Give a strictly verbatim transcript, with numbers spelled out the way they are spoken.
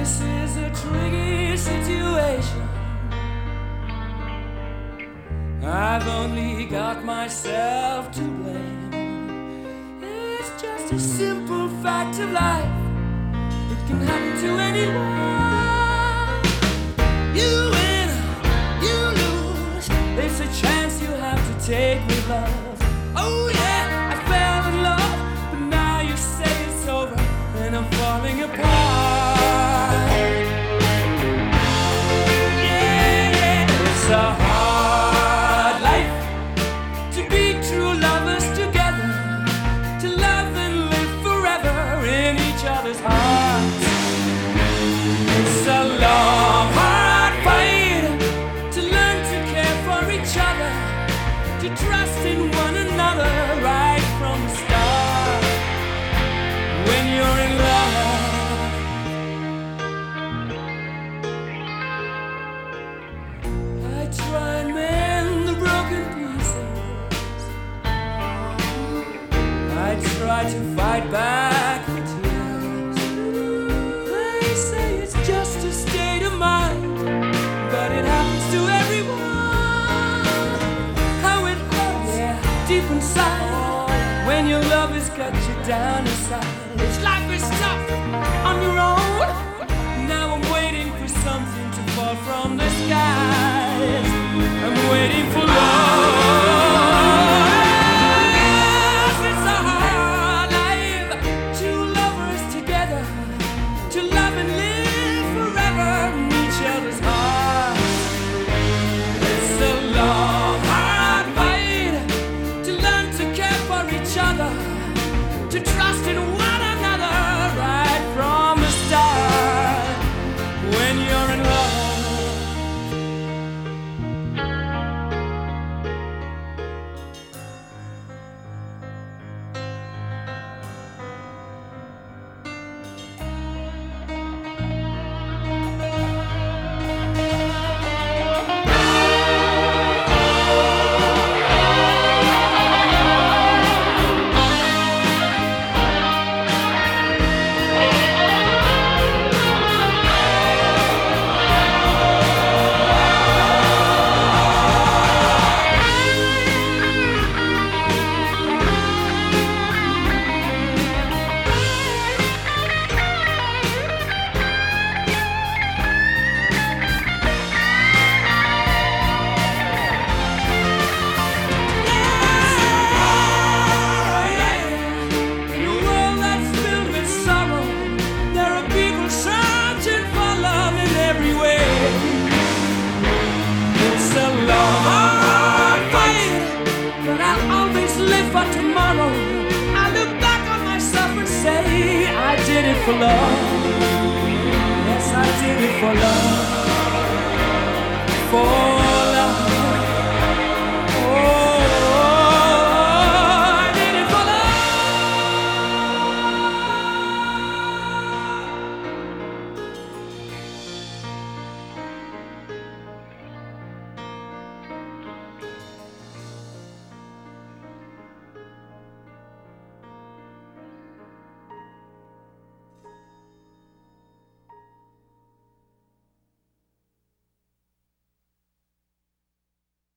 This is a tricky situation. I've only got myself to blame. It's just a simple fact of life. It can happen to anyone. You win, you lose. It's a chance you have to take with love. Oh yeah, I fell in love, but now you say it's over and I'm falling apart. Yeah, yeah, it's a hard life to be true lovers together, to love and live forever in each other's hearts. It's a long, hard fight to learn to care for each other, to trust in one another right from the start. When you're in love, I try and mend the broken pieces. I try to fight back the tears. They say it's just a state of mind, but it happens to everyone. How it hurts, yeah, deep inside, when your love has cut you down inside. It's life is tough on your own. Now I'm waiting for something to fall from the skies. I'm waiting for love. It's a hard life, two lovers together, to love and live forever in each other's hearts. It's a long, hard fight to learn to care for each other, to trust in one another right from the start. When you're in love, tomorrow, I look back on myself and say I did it for love. Yes, I did it for love. For